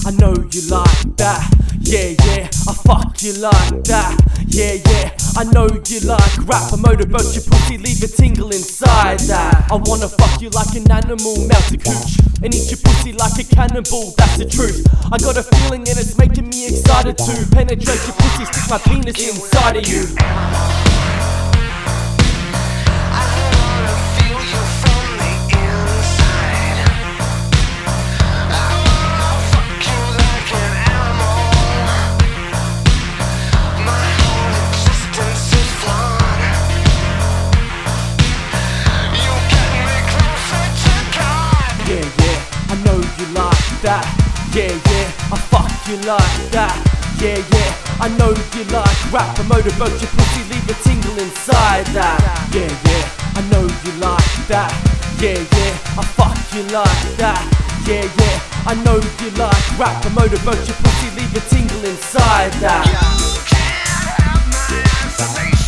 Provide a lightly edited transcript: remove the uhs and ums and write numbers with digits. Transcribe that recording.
I know you like that. Yeah, yeah, I fuck you like that. Yeah, yeah, I know you like rap. I motorboat your pussy, leave a tingle inside that. I wanna fuck you like an animal, melt a cooch, and eat your pussy like a cannibal, that's the truth. I got a feeling and it's making me excited to penetrate your pussy, stick my penis inside of you. That. Yeah, yeah, I fuck you like that. Yeah, yeah, I know you like rap. I motorboat your pussy, leave a tingle inside that. Yeah, yeah, I know you like that. Yeah, yeah, I fuck you like that. Yeah, yeah, I know you like rap. I motorboat your pussy, leave a tingle inside that. You can't have my isolation.